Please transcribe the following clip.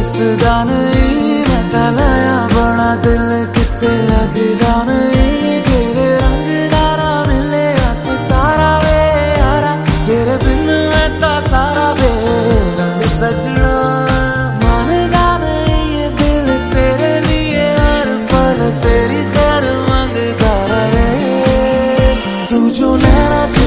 दिसदा नहीं मैं तलाया बड़ा दिल किते लगदा नहीं तेरे रंग दारा मिले सितारा वे यारा तेरे बिन मैं ता सारा वे रंग सजना मानदा नहीं ये दिल तेरे लिए हर पल तेरी खैर मांगदा रहे तू जो नैना